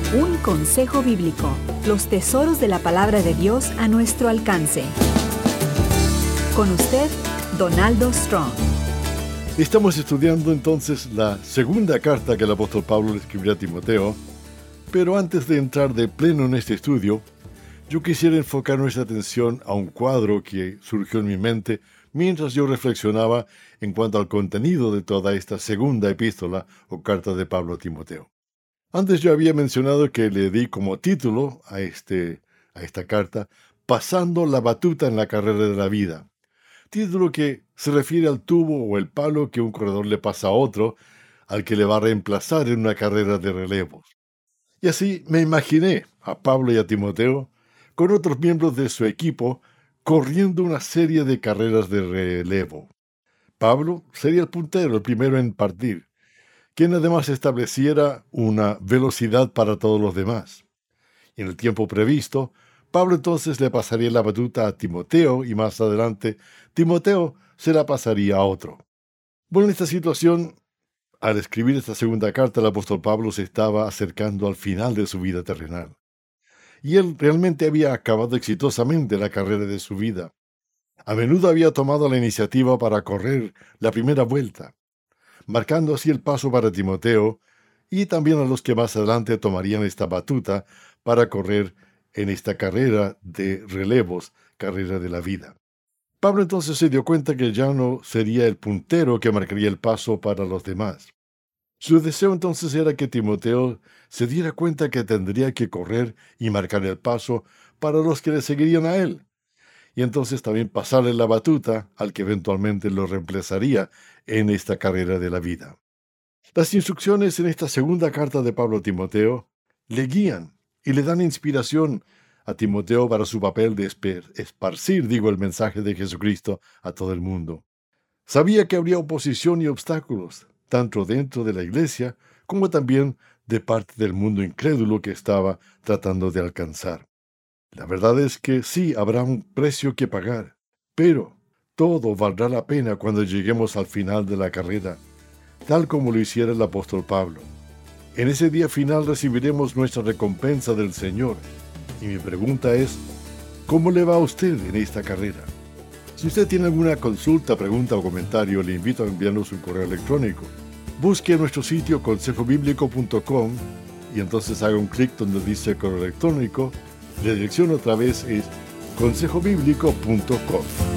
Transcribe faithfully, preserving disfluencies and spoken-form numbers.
Un consejo bíblico. Los tesoros de la palabra de Dios a nuestro alcance. Con usted, Donaldo Strong. Estamos estudiando entonces la segunda carta que el apóstol Pablo le escribió a Timoteo, pero antes de entrar de pleno en este estudio, yo quisiera enfocar nuestra atención a un cuadro que surgió en mi mente mientras yo reflexionaba en cuanto al contenido de toda esta segunda epístola o carta de Pablo a Timoteo. Antes yo había mencionado que le di como título a, este, a esta carta, Pasando la batuta en la carrera de la vida. Título que se refiere al tubo o el palo que un corredor le pasa a otro, al que le va a reemplazar en una carrera de relevos. Y así me imaginé a Pablo y a Timoteo con otros miembros de su equipo corriendo una serie de carreras de relevo. Pablo sería el puntero, el primero en partir, quien además estableciera una velocidad para todos los demás. Y en el tiempo previsto, Pablo entonces le pasaría la batuta a Timoteo y más adelante Timoteo se la pasaría a otro. Bueno, en esta situación, al escribir esta segunda carta, el apóstol Pablo se estaba acercando al final de su vida terrenal. Y él realmente había acabado exitosamente la carrera de su vida. A menudo había tomado la iniciativa para correr la primera vuelta, marcando así el paso para Timoteo y también a los que más adelante tomarían esta batuta para correr en esta carrera de relevos, carrera de la vida. Pablo entonces se dio cuenta que ya no sería el puntero que marcaría el paso para los demás. Su deseo entonces era que Timoteo se diera cuenta que tendría que correr y marcar el paso para los que le seguirían a él, y entonces también pasarle la batuta al que eventualmente lo reemplazaría en esta carrera de la vida. Las instrucciones en esta segunda carta de Pablo a Timoteo le guían y le dan inspiración a Timoteo para su papel de esparcir, digo, el mensaje de Jesucristo a todo el mundo. Sabía que habría oposición y obstáculos, tanto dentro de la iglesia como también de parte del mundo incrédulo que estaba tratando de alcanzar. La verdad es que sí habrá un precio que pagar, pero todo valdrá la pena cuando lleguemos al final de la carrera, tal como lo hiciera el apóstol Pablo. En ese día final recibiremos nuestra recompensa del Señor. Y mi pregunta es, ¿cómo le va a usted en esta carrera? Si usted tiene alguna consulta, pregunta o comentario, le invito a enviarnos un correo electrónico. Busque nuestro sitio consejo bíblico punto com y entonces haga un clic donde dice correo electrónico. La dirección otra vez es consejo bíblico punto com.